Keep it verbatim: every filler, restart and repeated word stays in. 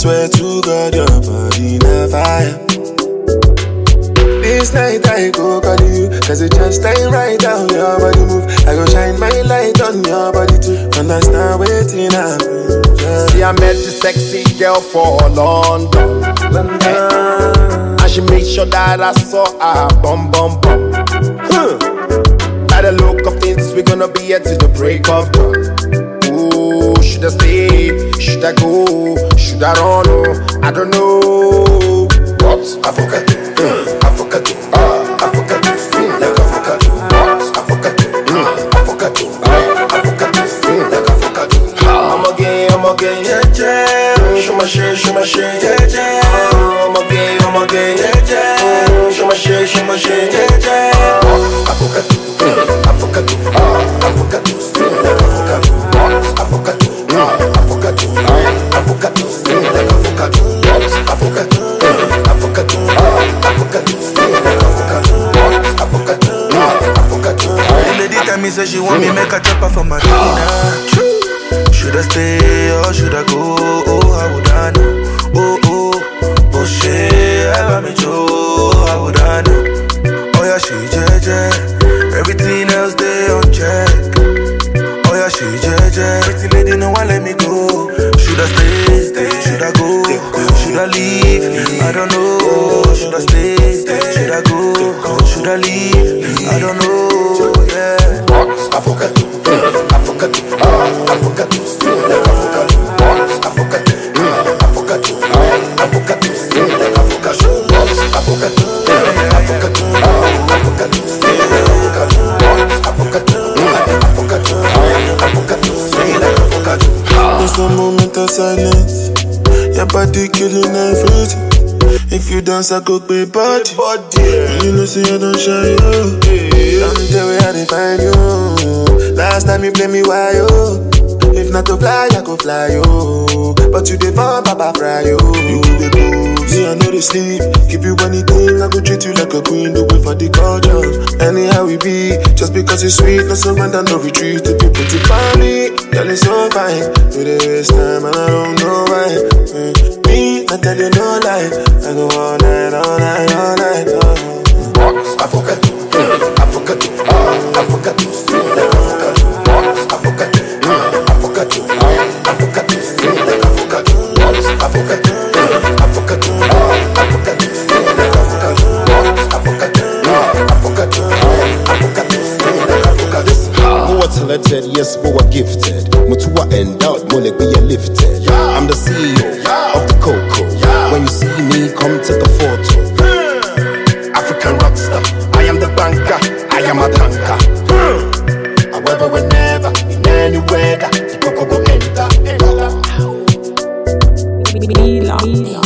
swear to God, your body na fire. This night I go call you, cause it just ain't right how your body move. I go shine my light on your body too, understand waiting happen. Yeah. See, I met the sexy girl for London, London. Hey. And she made sure that I saw her bum bum bum. Huh. By the look of things, we're gonna be here till the break of dawn. Ooh, should I stay? Should I go? Should I run? Oh, I don't know. What? Avocado. Mm. Avocado. Ah, avocado. Sing like avocado. What? Avocado. Mm. Avocado. Ah, avocado. Sing like avocado. I'm again, I'm again, yeah, yeah. Show my shit, show my shit, yeah, yeah. I'm again, I'm again, yeah, yeah. Show my shit, show my shit, yeah, yeah. Avocado. Mm. Avocado. Ah, avocado. Sing like avocado. What? Avocado. Mm. Avocado. Ah, avocado. Sing like avocado. What? Avocado. Mm. Avocado. Ah, avocado. Sing like avocado. What? Avocado. Mm. Avocado. The lady tell me say she want me make a chop her for my dinner. Should I stay or should I go? Oh, how would I know? Oh, oh, oh, shit, ever me Joe, how would I know? Oh, yeah, she J J, everything else they on check. Oh, yeah, she J J, pretty lady, no one let me go. Should I stay, stay, should I go? Should I leave? I don't know. Should I stay, stay, should I go? Should I leave? I don't know, yeah. What? Avocado, mm. Avocado, ah, avocado, sing like avocado. What? Avocado, mm. Avocado, ah, avocado, sing like avocado. What? Avocado, mm. Avocado, ah, avocado, sing like avocado. What? Avocado, mm. Avocado, ah, avocado, sing like avocado. There's no moment of silence. Your body killing everything. If you dance, I go pay body. You know, see, I don't shy you. I'm the way I define you. Last time you play me, why you? If not to fly, I go fly you. But you did fun, Papa fry you. You the booze. See, I know they sleep. Keep you anything, I go treat you like a queen. Do it for the culture. Anyhow we be, just because it's sweet, no surrender, no retreat. If you put it for me, girl, it's so fine. Do they waste time, and I don't know why. Mm. Me, I tell you no lie. I go all night, all night, all night. Oh. What? Avocado, mm. Avocado, ah, avocado, sing like avocado. What? Avocado, mm. Avocado, ah, avocado, sing like avocado. What? Avocado, mm. Avocado, ah, avocado, sing like avocado. What? Avocado, mm. Avocado, ah, avocado, sing like avocado. More talented, yes, more gifted. Mutua endowed, money be lifted. I'm the C E O of the Coco. When you see me, come take a photo. African rockstar, I am the banker, I am a tanker. However, whenever, in any weather, the Coco go enter. Be long.